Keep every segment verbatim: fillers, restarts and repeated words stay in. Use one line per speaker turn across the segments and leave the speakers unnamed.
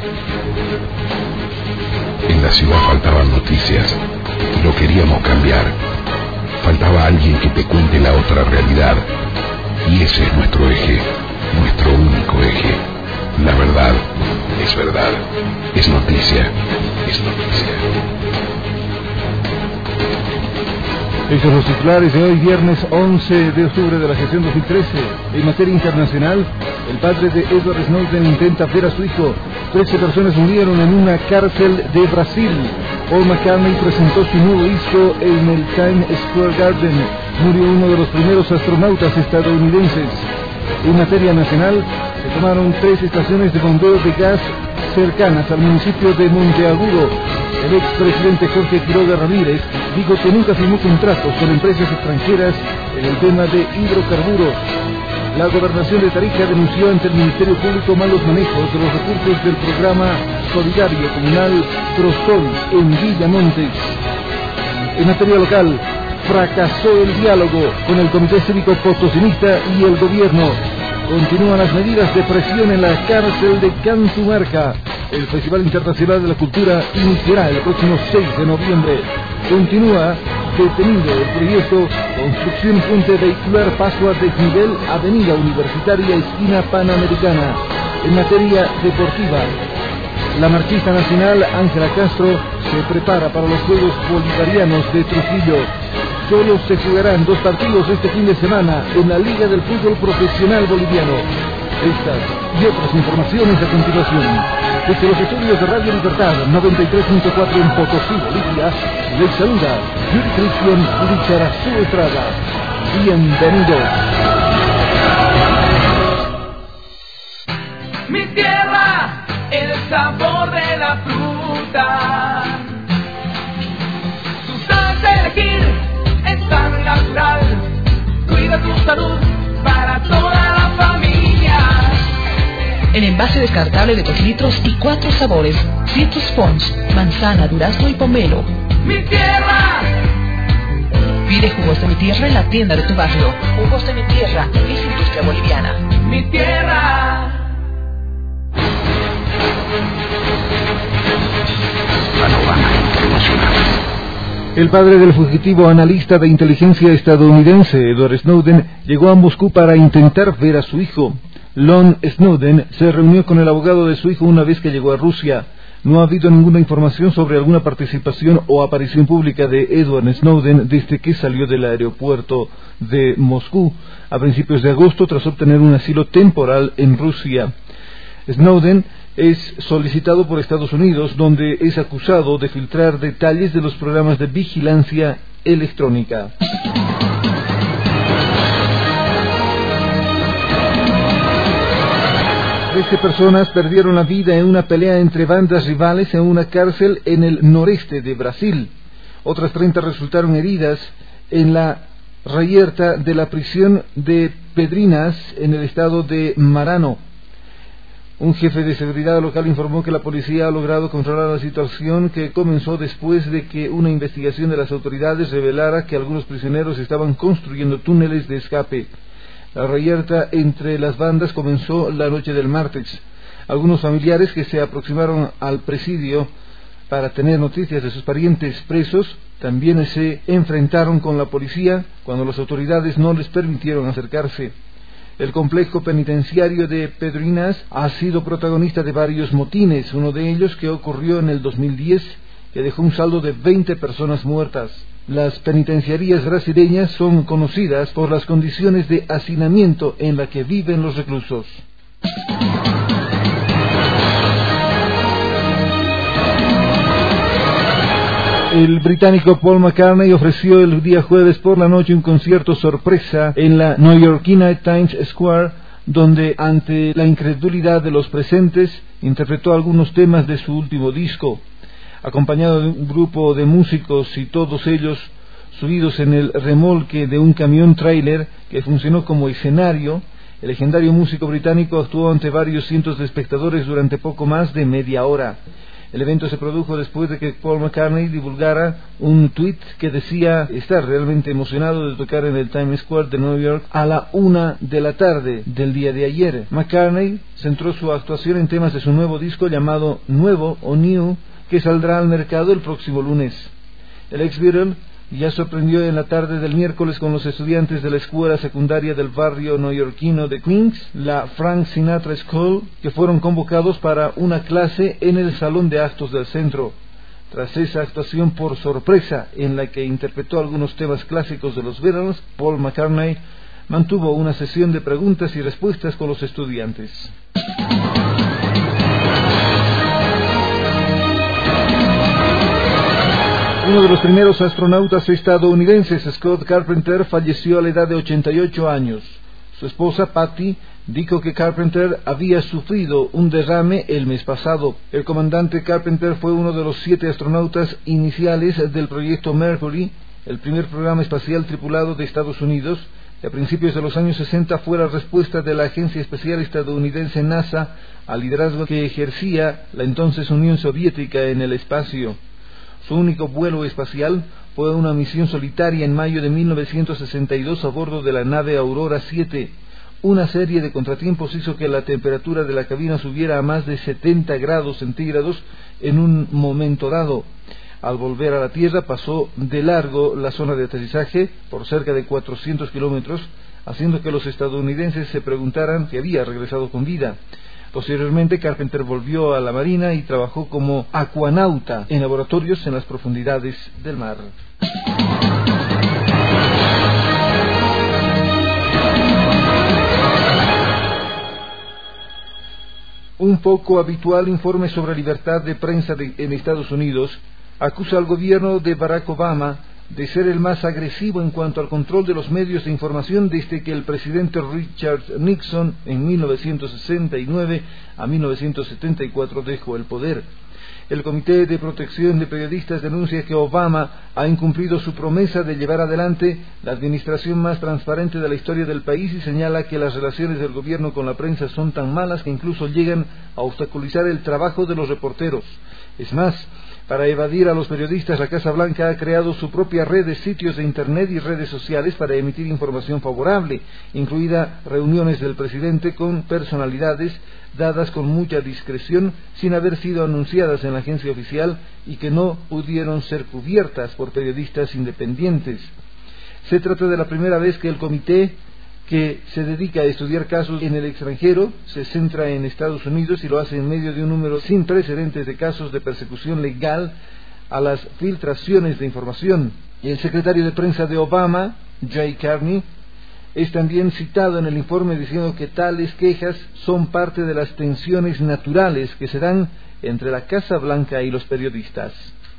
En la ciudad faltaban noticias y lo queríamos cambiar. Faltaba alguien que te cuente la otra realidad. Y ese es nuestro eje, nuestro único eje. La verdad es verdad, es noticia, es noticia.
Estos son los titulares de hoy, viernes once de octubre de la gestión dos mil trece. En materia internacional, el padre de Edward Snowden intenta ver a su hijo. trece personas murieron en una cárcel de Brasil. Paul McCartney presentó su nuevo disco en el Times Square Garden. Murió uno de los primeros astronautas estadounidenses. En materia nacional, se tomaron tres estaciones de bombeo de gas cercanas al municipio de Monteagudo. El expresidente Jorge Quiroga Ramírez dijo que nunca firmó contratos con empresas extranjeras en el tema de hidrocarburos. La gobernación de Tarija denunció ante el Ministerio Público malos manejos de los recursos del programa solidario comunal Prosol en Villamontes. En materia local, fracasó el diálogo con el Comité Cívico Potosinista y el gobierno. Continúan las medidas de presión en la cárcel de Cantumarca. El Festival Internacional de la Cultura iniciará el próximo seis de noviembre. Continúa detenido el proyecto Construcción Puente Vehicular Paso a Desnivel Avenida Universitaria Esquina Panamericana. En materia deportiva, la marchista nacional Ángela Castro se prepara para los Juegos Bolivarianos de Trujillo. Solo se jugarán dos partidos este fin de semana en la Liga del Fútbol Profesional Boliviano. Estas y otras informaciones a continuación. Desde los estudios de Radio Libertad noventa y tres punto cuatro en Potosí, Bolivia, les saluda Yuri Cristian Licharazú Estrada. Bienvenidos.
Mi tierra, el sabor de la fruta. Tu salsa de elegir es tan natural. Cuida tu salud para toda la familia.
En envase descartable de dos litros y cuatro sabores: Citrus Sponge, manzana, durazno y pomelo.
¡Mi tierra!
Pide jugos de mi tierra en la tienda de tu barrio. Jugos de mi tierra, es industria boliviana.
¡Mi tierra!
Panorama internacional.
El padre del fugitivo analista de inteligencia estadounidense Edward Snowden llegó a Moscú para intentar ver a su hijo. Lon Snowden se reunió con el abogado de su hijo una vez que llegó a Rusia. No ha habido ninguna información sobre alguna participación o aparición pública de Edward Snowden desde que salió del aeropuerto de Moscú a principios de agosto tras obtener un asilo temporal en Rusia. Snowden es solicitado por Estados Unidos, donde es acusado de filtrar detalles de los programas de vigilancia electrónica. trece personas perdieron la vida en una pelea entre bandas rivales en una cárcel en el noreste de Brasil. Otras treinta resultaron heridas en la reyerta de la prisión de Pedrinas en el estado de Maranhão. Un jefe de seguridad local informó que la policía ha logrado controlar la situación, que comenzó después de que una investigación de las autoridades revelara que algunos prisioneros estaban construyendo túneles de escape. La reyerta entre las bandas comenzó la noche del martes. Algunos familiares que se aproximaron al presidio para tener noticias de sus parientes presos también se enfrentaron con la policía cuando las autoridades no les permitieron acercarse. El complejo penitenciario de Pedrinas ha sido protagonista de varios motines, uno de ellos que ocurrió en el dos mil diez, que dejó un saldo de veinte personas muertas. Las penitenciarías brasileñas son conocidas por las condiciones de hacinamiento en las que viven los reclusos. El británico Paul McCartney ofreció el día jueves por la noche un concierto sorpresa en la neoyorquina Times Square, donde, ante la incredulidad de los presentes, interpretó algunos temas de su último disco. Acompañado de un grupo de músicos y todos ellos subidos en el remolque de un camión tráiler que funcionó como escenario, el legendario músico británico actuó ante varios cientos de espectadores durante poco más de media hora. El evento se produjo después de que Paul McCartney divulgara un tuit que decía estar realmente emocionado de tocar en el Times Square de Nueva York a la una de la tarde del día de ayer. McCartney centró su actuación en temas de su nuevo disco llamado Nuevo o New, que saldrá al mercado el próximo lunes. El ex Beatle ya sorprendió en la tarde del miércoles con los estudiantes de la escuela secundaria del barrio neoyorquino de Queens, la Frank Sinatra School, que fueron convocados para una clase en el salón de actos del centro. Tras esa actuación por sorpresa en la que interpretó algunos temas clásicos de los Beatles, Paul McCartney mantuvo una sesión de preguntas y respuestas con los estudiantes. Uno de los primeros astronautas estadounidenses, Scott Carpenter, falleció a la edad de ochenta y ocho años. Su esposa, Patty, dijo que Carpenter había sufrido un derrame el mes pasado. El comandante Carpenter fue uno de los siete astronautas iniciales del proyecto Mercury, el primer programa espacial tripulado de Estados Unidos, que a principios de los años sesenta fue la respuesta de la agencia espacial estadounidense NASA al liderazgo que ejercía la entonces Unión Soviética en el espacio. Su único vuelo espacial fue una misión solitaria en mayo de mil novecientos sesenta y dos a bordo de la nave Aurora siete. Una serie de contratiempos hizo que la temperatura de la cabina subiera a más de setenta grados centígrados en un momento dado. Al volver a la Tierra pasó de largo la zona de aterrizaje por cerca de cuatrocientos kilómetros, haciendo que los estadounidenses se preguntaran si había regresado con vida. Posteriormente, Carpenter volvió a la Marina y trabajó como acuanauta en laboratorios en las profundidades del mar. Un poco habitual informe sobre libertad de prensa de, en Estados Unidos acusa al gobierno de Barack Obama de ser el más agresivo en cuanto al control de los medios de información desde que el presidente Richard Nixon en mil novecientos sesenta y nueve a mil novecientos setenta y cuatro dejó el poder. El Comité de Protección de Periodistas denuncia que Obama ha incumplido su promesa de llevar adelante la administración más transparente de la historia del país y señala que las relaciones del gobierno con la prensa son tan malas que incluso llegan a obstaculizar el trabajo de los reporteros. Es más, para evadir a los periodistas, la Casa Blanca ha creado su propia red de sitios de Internet y redes sociales para emitir información favorable, incluida reuniones del presidente con personalidades dadas con mucha discreción sin haber sido anunciadas en la agencia oficial y que no pudieron ser cubiertas por periodistas independientes. Se trata de la primera vez que el comité, que se dedica a estudiar casos en el extranjero, se centra en Estados Unidos y lo hace en medio de un número sin precedentes de casos de persecución legal a las filtraciones de información. Y el secretario de prensa de Obama, Jay Carney, es también citado en el informe diciendo que tales quejas son parte de las tensiones naturales que se dan entre la Casa Blanca y los periodistas.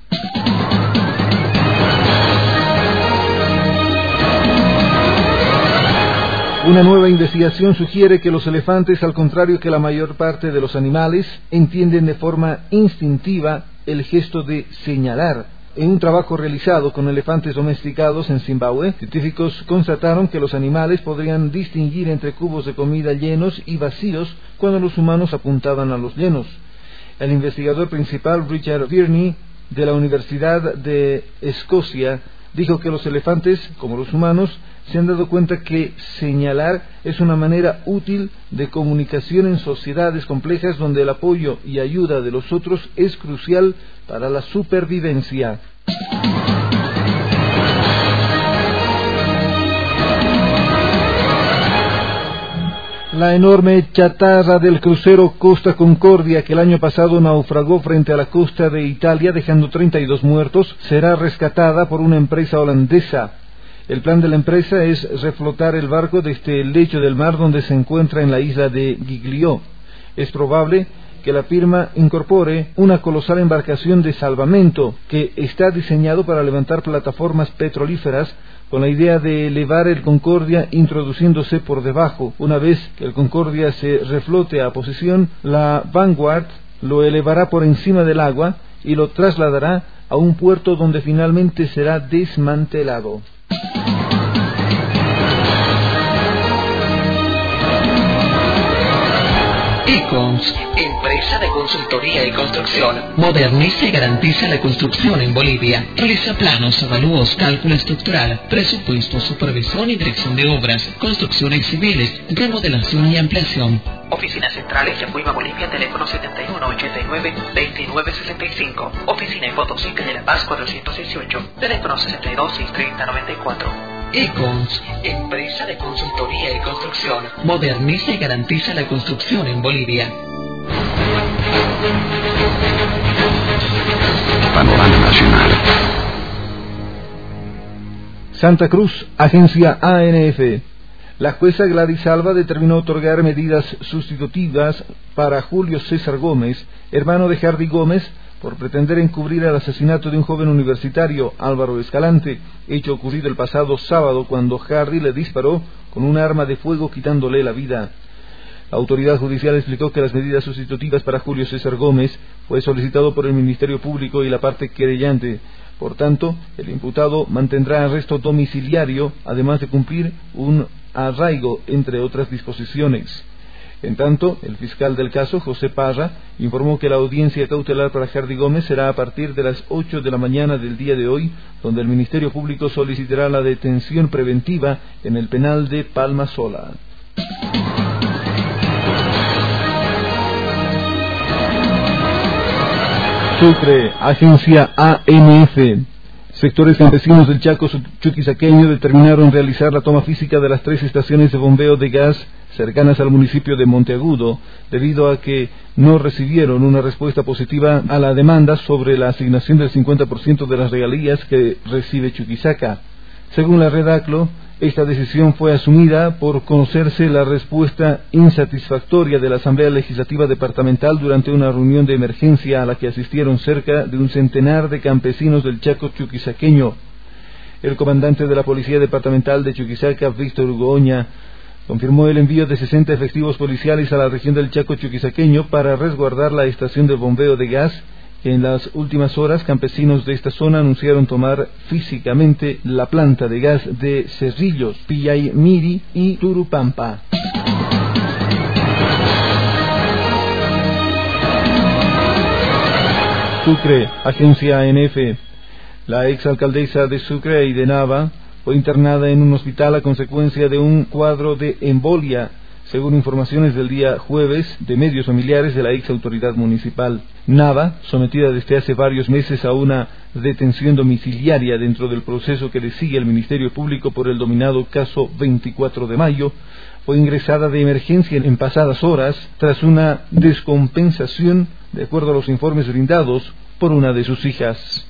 Una nueva investigación sugiere que los elefantes, al contrario que la mayor parte de los animales, entienden de forma instintiva el gesto de señalar. En un trabajo realizado con elefantes domesticados en Zimbabue, científicos constataron que los animales podrían distinguir entre cubos de comida llenos y vacíos cuando los humanos apuntaban a los llenos. El investigador principal, Richard Birney, de la Universidad de Escocia, dijo que los elefantes, como los humanos, se han dado cuenta que señalar es una manera útil de comunicación en sociedades complejas donde el apoyo y ayuda de los otros es crucial para la supervivencia. La enorme chatarra del crucero Costa Concordia, que el año pasado naufragó frente a la costa de Italia dejando treinta y dos muertos, será rescatada por una empresa holandesa. El plan de la empresa es reflotar el barco desde el lecho del mar donde se encuentra en la isla de Giglio. Es probable que la firma incorpore una colosal embarcación de salvamento que está diseñado para levantar plataformas petrolíferas con la idea de elevar el Concordia introduciéndose por debajo. Una vez que el Concordia se reflote a posición, la Vanguard lo elevará por encima del agua y lo trasladará a un puerto donde finalmente será desmantelado.
Econs, empresa de consultoría y construcción, moderniza y garantiza la construcción en Bolivia. Realiza planos, avalúos, cálculo estructural, presupuesto, supervisión y dirección de obras, construcciones civiles, remodelación y ampliación. Oficinas centrales Yacuiba, Bolivia, teléfono setenta y uno ochenta y nueve veintinueve sesenta y cinco. Oficina en Potosí, de La Paz cuatrocientos dieciocho, teléfono sesenta y dos seiscientos treinta noventa y cuatro. Econs, empresa de consultoría y construcción, moderniza y garantiza la construcción en Bolivia.
Panorama Nacional.
Santa Cruz, agencia A N F. La jueza Gladys Alba determinó otorgar medidas sustitutivas para Julio César Gómez, hermano de Hardy Gómez, por pretender encubrir el asesinato de un joven universitario, Álvaro Escalante, hecho ocurrido el pasado sábado cuando Hardy le disparó con un arma de fuego quitándole la vida. La autoridad judicial explicó que las medidas sustitutivas para Julio César Gómez fue solicitado por el Ministerio Público y la parte querellante. Por tanto, el imputado mantendrá arresto domiciliario, además de cumplir un arraigo, entre otras disposiciones. En tanto, el fiscal del caso, José Parra, informó que la audiencia cautelar para Hardy Gómez será a partir de las ocho de la mañana del día de hoy, donde el Ministerio Público solicitará la detención preventiva en el penal de Palma Sola. Sucre, agencia A N F. Sectores campesinos del Chaco chuquisaqueño determinaron realizar la toma física de las tres estaciones de bombeo de gas cercanas al municipio de Monteagudo, debido a que no recibieron una respuesta positiva a la demanda sobre la asignación del cincuenta por ciento de las regalías que recibe Chuquisaca. Según la red A C L O, esta decisión fue asumida por conocerse la respuesta insatisfactoria de la Asamblea Legislativa Departamental durante una reunión de emergencia a la que asistieron cerca de un centenar de campesinos del Chaco chuquisaqueño. El comandante de la Policía Departamental de Chuquisaca, Víctor Hugo Oña, confirmó el envío de sesenta efectivos policiales a la región del Chaco chuquisaqueño para resguardar la estación de bombeo de gas, que en las últimas horas campesinos de esta zona anunciaron tomar físicamente la planta de gas de Cerrillos, Pillaymiri y Turupampa. Sucre, agencia A N F. La exalcaldesa de Sucre y de Nava fue internada en un hospital a consecuencia de un cuadro de embolia, según informaciones del día jueves de medios familiares de la ex autoridad municipal. Nava, sometida desde hace varios meses a una detención domiciliaria dentro del proceso que le sigue el Ministerio Público por el dominado caso veinticuatro de mayo, fue ingresada de emergencia en pasadas horas tras una descompensación, de acuerdo a los informes brindados por una de sus hijas.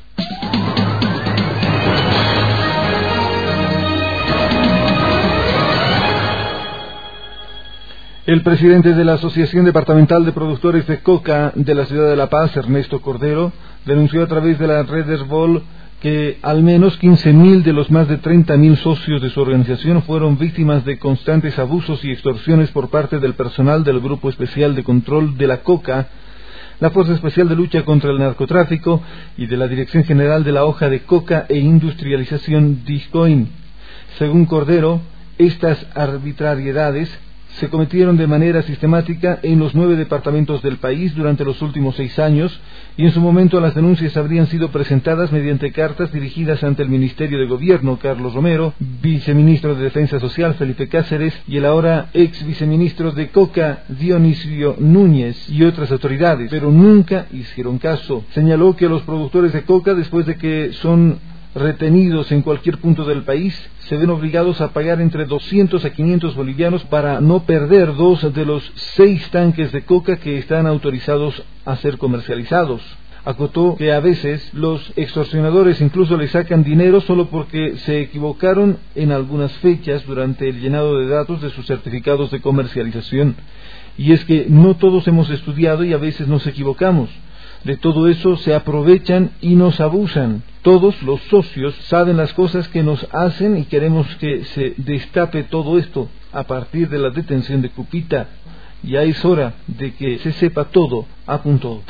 El presidente de la Asociación Departamental de Productores de Coca de la ciudad de La Paz, Ernesto Cordero, denunció a través de la red Herbol que al menos quince mil de los más de treinta mil socios de su organización fueron víctimas de constantes abusos y extorsiones por parte del personal del Grupo Especial de Control de la Coca, la Fuerza Especial de Lucha contra el Narcotráfico y de la Dirección General de la Hoja de Coca e Industrialización DISCOIN. Según Cordero, estas arbitrariedades se cometieron de manera sistemática en los nueve departamentos del país durante los últimos seis años, y en su momento las denuncias habrían sido presentadas mediante cartas dirigidas ante el Ministerio de Gobierno, Carlos Romero, viceministro de Defensa Social, Felipe Cáceres, y el ahora ex viceministro de Coca, Dionisio Núñez, y otras autoridades, pero nunca hicieron caso. Señaló que los productores de coca, después de que son retenidos en cualquier punto del país, se ven obligados a pagar entre doscientos a quinientos bolivianos para no perder dos de los seis tanques de coca que están autorizados a ser comercializados. Acotó que a veces los extorsionadores incluso le sacan dinero solo porque se equivocaron en algunas fechas durante el llenado de datos de sus certificados de comercialización. Y es que no todos hemos estudiado y a veces nos equivocamos. De todo eso se aprovechan y nos abusan. Todos los socios saben las cosas que nos hacen y queremos que se destape todo esto a partir de la detención de Cupita. Ya es hora de que se sepa todo, apuntó.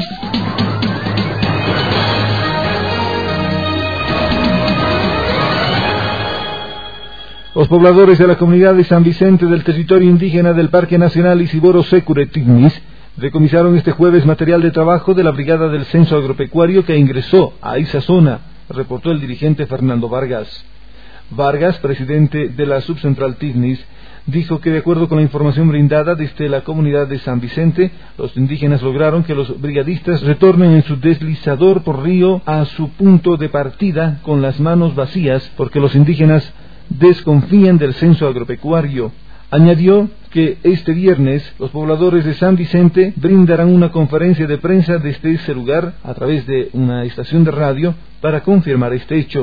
Los pobladores de la comunidad de San Vicente del territorio indígena del Parque Nacional Isiboro Secure Tignis decomisaron este jueves material de trabajo de la Brigada del Censo Agropecuario que ingresó a esa zona, reportó el dirigente Fernando Vargas. Vargas, presidente de la subcentral Tignis, dijo que de acuerdo con la información brindada desde la comunidad de San Vicente, los indígenas lograron que los brigadistas retornen en su deslizador por río a su punto de partida con las manos vacías porque los indígenas desconfían del censo agropecuario. Añadió que este viernes los pobladores de San Vicente brindarán una conferencia de prensa desde ese lugar a través de una estación de radio para confirmar este hecho.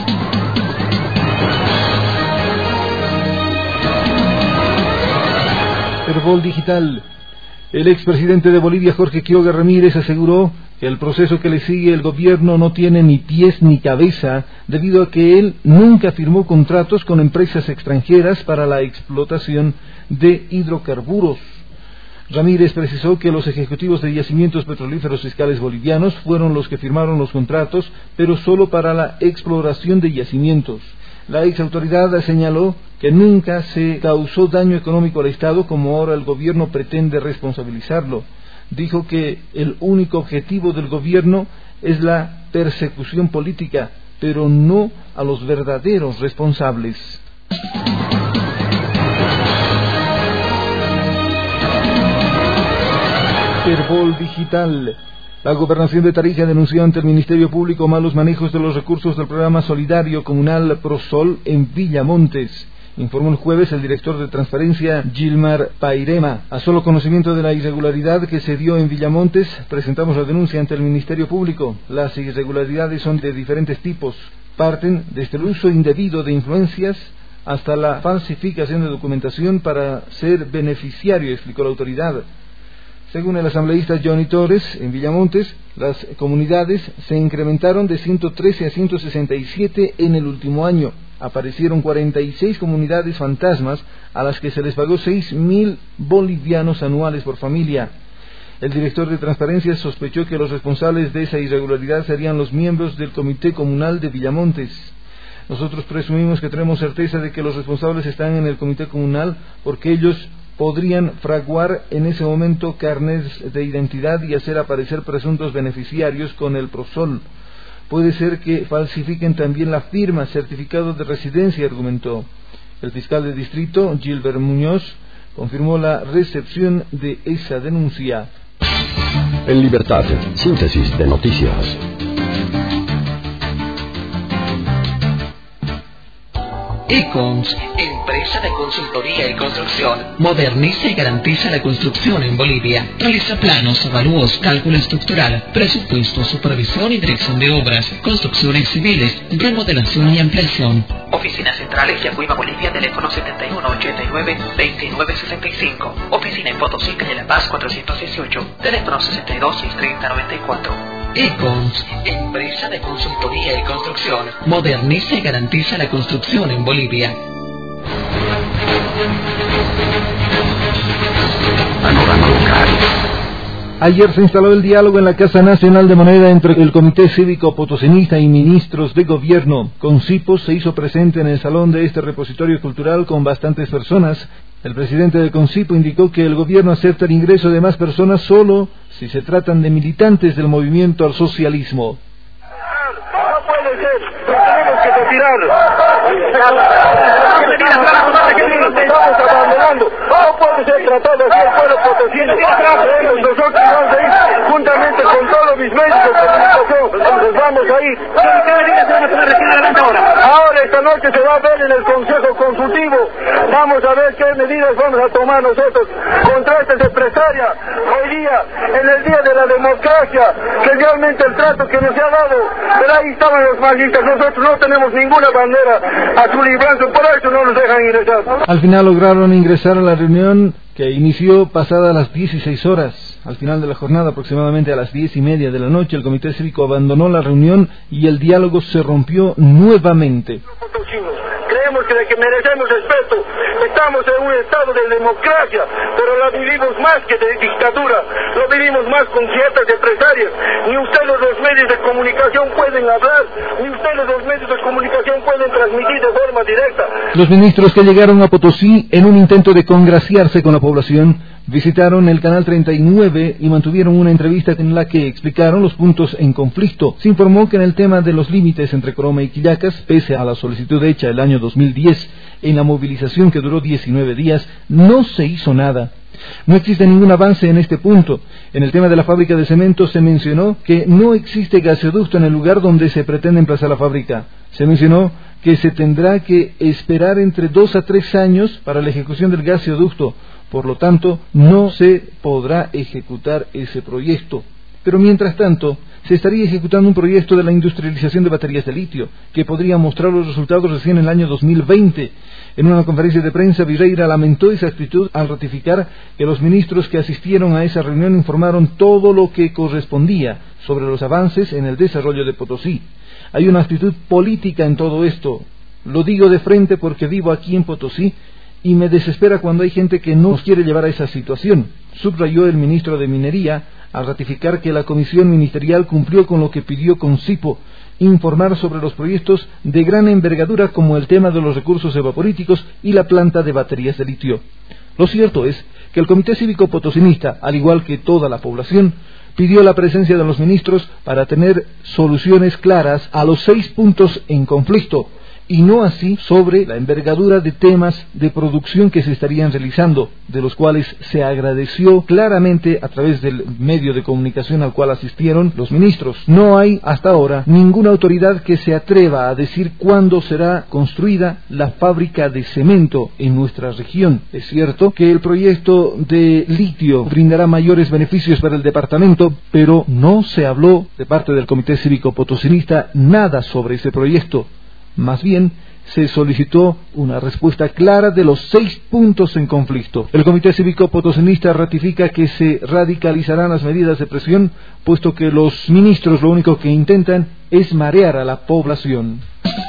Herbol Digital. El expresidente de Bolivia, Jorge Quiroga Ramírez, aseguró que el proceso que le sigue el gobierno no tiene ni pies ni cabeza, debido a que él nunca firmó contratos con empresas extranjeras para la explotación de hidrocarburos. Ramírez precisó que los ejecutivos de yacimientos petrolíferos fiscales bolivianos fueron los que firmaron los contratos, pero solo para la exploración de yacimientos. La exautoridad señaló que nunca se causó daño económico al Estado como ahora el gobierno pretende responsabilizarlo. Dijo que el único objetivo del gobierno es la persecución política, pero no a los verdaderos responsables. Herbol Digital. La Gobernación de Tarija denunció ante el Ministerio Público malos manejos de los recursos del programa solidario comunal Prosol en Villamontes. Informó el jueves el director de transparencia Gilmar Pairema. A solo conocimiento de la irregularidad que se dio en Villamontes, presentamos la denuncia ante el Ministerio Público. Las irregularidades son de diferentes tipos. Parten desde el uso indebido de influencias hasta la falsificación de documentación para ser beneficiario, explicó la autoridad. Según el asambleísta Johnny Torres, en Villamontes, las comunidades se incrementaron de ciento trece a ciento sesenta y siete en el último año. Aparecieron cuarenta y seis comunidades fantasmas a las que se les pagó seis mil bolivianos anuales por familia. El director de Transparencia sospechó que los responsables de esa irregularidad serían los miembros del Comité Comunal de Villamontes. Nosotros presumimos que tenemos certeza de que los responsables están en el Comité Comunal porque ellos podrían fraguar en ese momento carnets de identidad y hacer aparecer presuntos beneficiarios con el Prosol. Puede ser que falsifiquen también la firma, certificado de residencia, argumentó. El fiscal de distrito, Gilbert Muñoz, confirmó la recepción de esa denuncia.
En Libertad, síntesis de noticias.
Econs, empresa de consultoría y construcción, moderniza y garantiza la construcción en Bolivia. Realiza planos, avalúos, cálculo estructural, presupuesto, supervisión y dirección de obras, construcciones civiles, remodelación y ampliación. Oficinas centrales Yacuiba, Bolivia, teléfono setenta y uno ochenta y nueve veintinueve sesenta y cinco. Oficina en Potosí, calle La Paz cuatrocientos dieciocho, teléfono sesenta y dos seiscientos treinta noventa y cuatro. Econs, empresa de consultoría y construcción, moderniza y garantiza la construcción en Bolivia.
Panorama local.
Ayer se instaló el diálogo en la Casa Nacional de Moneda entre el Comité Cívico Potosinista y ministros de gobierno. Concipos se hizo presente en el salón de este repositorio cultural con bastantes personas. El presidente de Concipo indicó que el gobierno acepta el ingreso de más personas solo si se tratan de militantes del movimiento al socialismo.
No puede ser, tenemos que retirar. Estamos abandonando. No puede ser tratado así el pueblo potosino. Nosotros vamos a ir juntamente con todos mis medios de comunicación. Nos vamos a ir. Ahora esta noche se va a ver en el Consejo Consultivo. Vamos a ver qué medidas vamos a tomar nosotros contra esta empresaria. Hoy día, en el día de la democracia, que realmente el trato que nos ha dado, pero ahí estaban los magistas. Nosotros no tenemos ninguna bandera azul y blanco, por eso no nos dejan ingresar.
Al final lograron ingresar a la reunión que inició pasadas las dieciséis horas. Al final de la jornada, aproximadamente a las diez y media de la noche, el Comité Cívico abandonó la reunión y el diálogo se rompió nuevamente.
Creemos que, de que merecemos respeto. Estamos en un estado de democracia, pero la vivimos más que de dictadura. Lo vivimos más más con ciertas empresarias. Ni ustedes los medios de comunicación pueden hablar, ni ustedes los medios de comunicación pueden transmitir de forma directa.
Los ministros que llegaron a Potosí en un intento de congraciarse con la población visitaron el Canal treinta y nueve y mantuvieron una entrevista en la que explicaron los puntos en conflicto. Se informó que en el tema de los límites entre Coroma y Quillacas, pese a la solicitud hecha el año dos mil diez en la movilización que duró diecinueve días, no se hizo nada. No existe ningún avance en este punto. En el tema de la fábrica de cemento se mencionó que no existe gasoducto en el lugar donde se pretende emplazar la fábrica. Se mencionó que se tendrá que esperar entre dos a tres años para la ejecución del gasoducto. Por lo tanto, no se podrá ejecutar ese proyecto. Pero mientras tanto, se estaría ejecutando un proyecto de la industrialización de baterías de litio, que podría mostrar los resultados recién en el año dos mil veinte. En una conferencia de prensa, Vireira lamentó esa actitud al ratificar que los ministros que asistieron a esa reunión informaron todo lo que correspondía sobre los avances en el desarrollo de Potosí. Hay una actitud política en todo esto. Lo digo de frente porque vivo aquí en Potosí y me desespera cuando hay gente que no nos quiere llevar a esa situación, subrayó el ministro de Minería al ratificar que la comisión ministerial cumplió con lo que pidió Concipo, informar sobre los proyectos de gran envergadura como el tema de los recursos evaporíticos y la planta de baterías de litio. Lo cierto es que el Comité Cívico Potosinista, al igual que toda la población, pidió la presencia de los ministros para tener soluciones claras a los seis puntos en conflicto, y no así sobre la envergadura de temas de producción que se estarían realizando, de los cuales se agradeció claramente a través del medio de comunicación al cual asistieron los ministros. No hay hasta ahora ninguna autoridad que se atreva a decir cuándo será construida la fábrica de cemento en nuestra región. Es cierto que el proyecto de litio brindará mayores beneficios para el departamento, pero no se habló de parte del Comité Cívico Potosinista nada sobre ese proyecto. Más bien, se solicitó una respuesta clara de los seis puntos en conflicto. El Comité Cívico Potosinista ratifica que se radicalizarán las medidas de presión, puesto que los ministros lo único que intentan es marear a la población.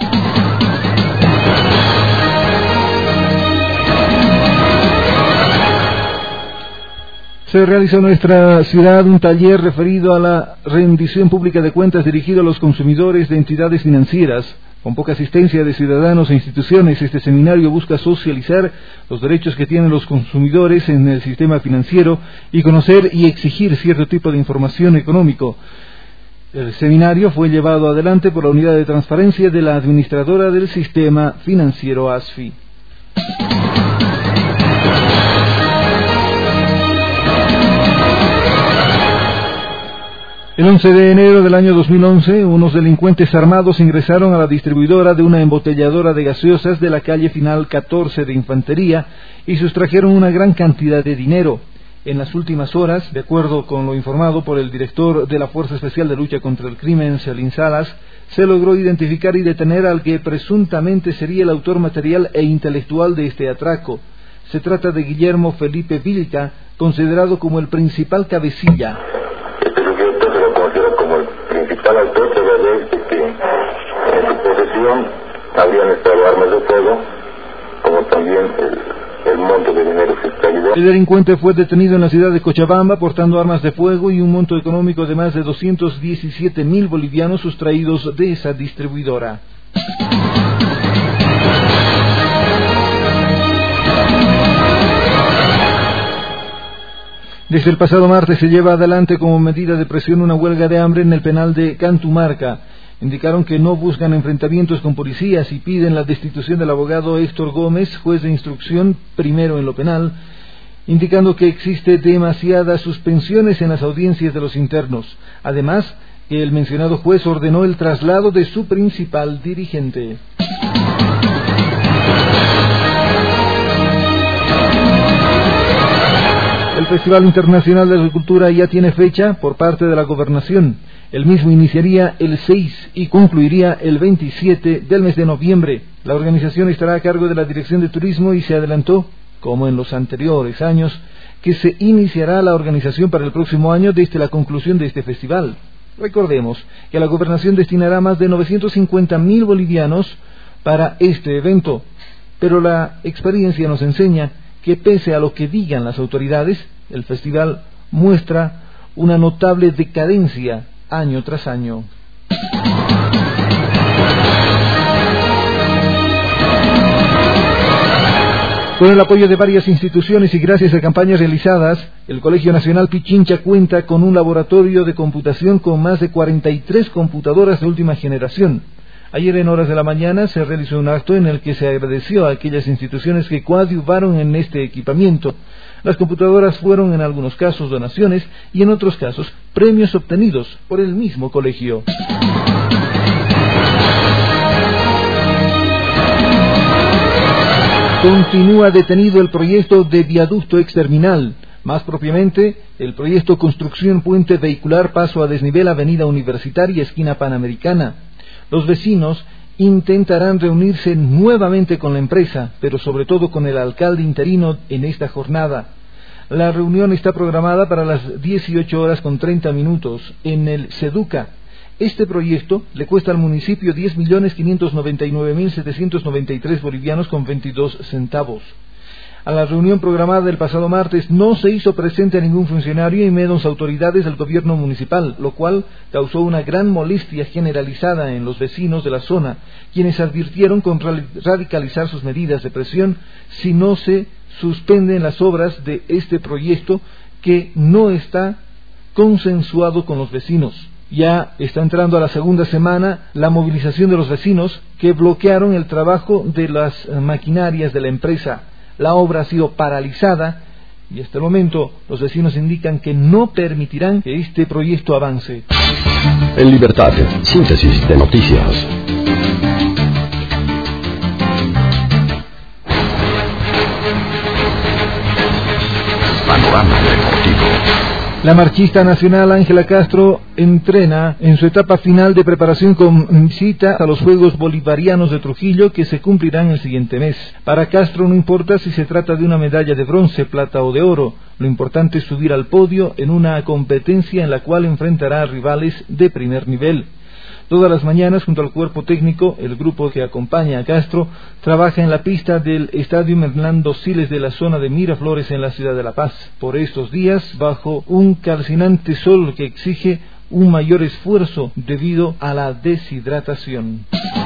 Se realizó en nuestra ciudad un taller referido a la rendición pública de cuentas dirigido a los consumidores de entidades financieras. Con poca asistencia de ciudadanos e instituciones, este seminario busca socializar los derechos que tienen los consumidores en el sistema financiero y conocer y exigir cierto tipo de información económico. El seminario fue llevado adelante por la Unidad de Transparencia de la Administradora del Sistema Financiero A S F I. El once de enero del año dos mil once, unos delincuentes armados ingresaron a la distribuidora de una embotelladora de gaseosas de la calle Final catorce de Infantería y sustrajeron una gran cantidad de dinero. En las últimas horas, de acuerdo con lo informado por el director de la Fuerza Especial de Lucha contra el Crimen, Celín Salas, se logró identificar y detener al que presuntamente sería el autor material e intelectual de este atraco. Se trata de Guillermo Felipe Vilca, considerado como el principal cabecilla.
Principal autor de la ley de que en su posesión habrían estado armas de fuego, como también el, el monto de dinero fiscalidad.
El delincuente fue detenido en la ciudad de Cochabamba portando armas de fuego y un monto económico de más de doscientos diecisiete mil bolivianos sustraídos de esa distribuidora. Desde el pasado martes se lleva adelante como medida de presión una huelga de hambre en el penal de Cantumarca. Indicaron que no buscan enfrentamientos con policías y piden la destitución del abogado Héctor Gómez, juez de instrucción primero en lo penal, indicando que existe demasiadas suspensiones en las audiencias de los internos. Además, que el mencionado juez ordenó el traslado de su principal dirigente. El Festival Internacional de Agricultura ya tiene fecha por parte de la Gobernación. El mismo iniciaría el seis y concluiría el veintisiete del mes de noviembre. La organización estará a cargo de la Dirección de Turismo y se adelantó, como en los anteriores años, que se iniciará la organización para el próximo año desde la conclusión de este festival. Recordemos que la Gobernación destinará más de novecientos cincuenta mil bolivianos para este evento, pero la experiencia nos enseña que pese a lo que digan las autoridades, el festival muestra una notable decadencia año tras año. Con el apoyo de varias instituciones y gracias a campañas realizadas, el Colegio Nacional Pichincha cuenta con un laboratorio de computación con más de cuarenta y tres computadoras de última generación. Ayer en horas de la mañana se realizó un acto en el que se agradeció a aquellas instituciones que coadyuvaron en este equipamiento. Las computadoras fueron en algunos casos donaciones y en otros casos premios obtenidos por el mismo colegio. Continúa detenido el proyecto de viaducto exterminal, más propiamente el proyecto Construcción Puente Vehicular Paso a Desnivel Avenida Universitaria Esquina Panamericana. Los vecinos intentarán reunirse nuevamente con la empresa, pero sobre todo con el alcalde interino en esta jornada. La reunión está programada para las dieciocho horas con treinta minutos en el SEDUCA. Este proyecto le cuesta al municipio diez millones quinientos noventa y nueve mil setecientos noventa y tres bolivianos con veintidós centavos. A la reunión programada el pasado martes no se hizo presente a ningún funcionario y menos autoridades del gobierno municipal, lo cual causó una gran molestia generalizada en los vecinos de la zona, quienes advirtieron con radicalizar sus medidas de presión si no se suspenden las obras de este proyecto que no está consensuado con los vecinos. Ya está entrando a la segunda semana la movilización de los vecinos que bloquearon el trabajo de las maquinarias de la empresa. La obra ha sido paralizada y hasta el momento los vecinos indican que no permitirán que este proyecto avance.
En Libertad, síntesis de noticias.
Panorama deportivo.
La marchista nacional Ángela Castro entrena en su etapa final de preparación con visita a los Juegos Bolivarianos de Trujillo que se cumplirán el siguiente mes. Para Castro no importa si se trata de una medalla de bronce, plata o de oro, lo importante es subir al podio en una competencia en la cual enfrentará a rivales de primer nivel. Todas las mañanas, junto al cuerpo técnico, el grupo que acompaña a Castro trabaja en la pista del Estadio Hernando Siles de la zona de Miraflores en la ciudad de La Paz. Por estos días, bajo un calcinante sol que exige un mayor esfuerzo debido a la deshidratación.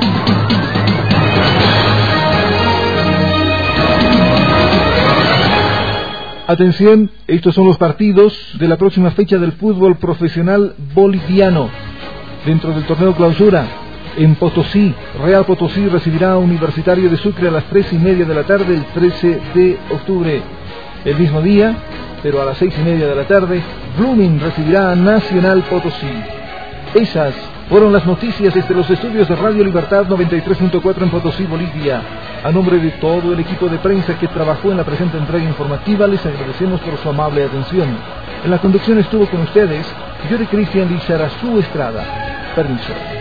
Atención, estos son los partidos de la próxima fecha del fútbol profesional boliviano. Dentro del torneo clausura, en Potosí, Real Potosí recibirá a Universitario de Sucre a las tres y media de la tarde el trece de octubre. El mismo día, pero a las seis y media de la tarde, Blooming recibirá a Nacional Potosí. Esas fueron las noticias desde los estudios de Radio Libertad noventa y tres punto cuatro en Potosí, Bolivia. A nombre de todo el equipo de prensa que trabajó en la presente entrega informativa, les agradecemos por su amable atención. En la conducción estuvo con ustedes Yuri Cristian Lizarazú Estrada. Permiso.